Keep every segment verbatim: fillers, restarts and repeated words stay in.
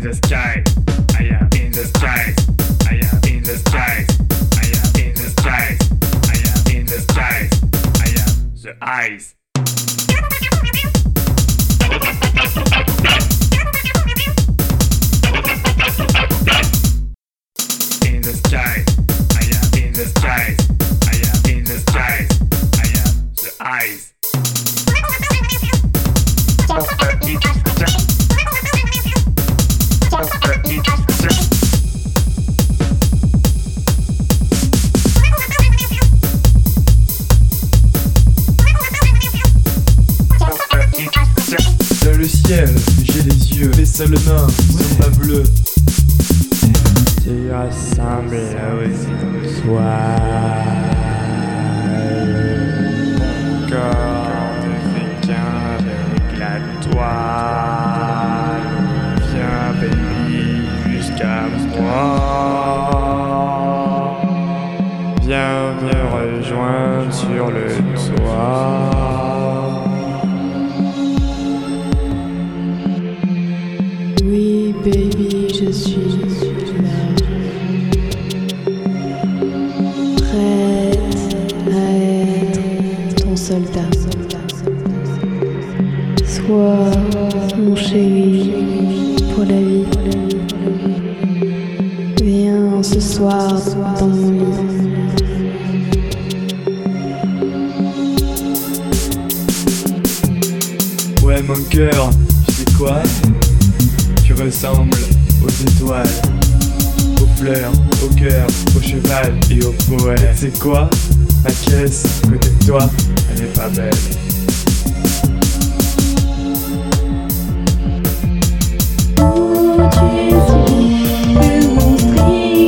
the sky. I am in the skies. I am in the skies. I am in the skies. I am in the skies. I am the eyes. In the skies. I am in the skies. I am in the skies. I am the eyes. Dans le ciel, j'ai les yeux, les seuls nains sont pas bleus. Tu ressembles aux étoiles. Mon corps ne fait qu'avec la toile. Viens baby jusqu'à moi. Viens me rejoindre sur le toit. Oui, baby, je suis là, prête à être ton soldat. Sois mon chéri pour la vie. Viens ce soir dans mon lit. Ouais mon cœur, tu sais quoi? Tu ressembles aux étoiles, aux fleurs, au cœur, au cheval et au poète. C'est quoi? Ma caisse, à côté de toi, elle est pas belle.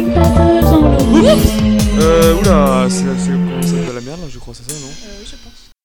Euh, oula, c'est c'est- comment ça de la merde là, je crois, c'est ça, non? Euh, je pense.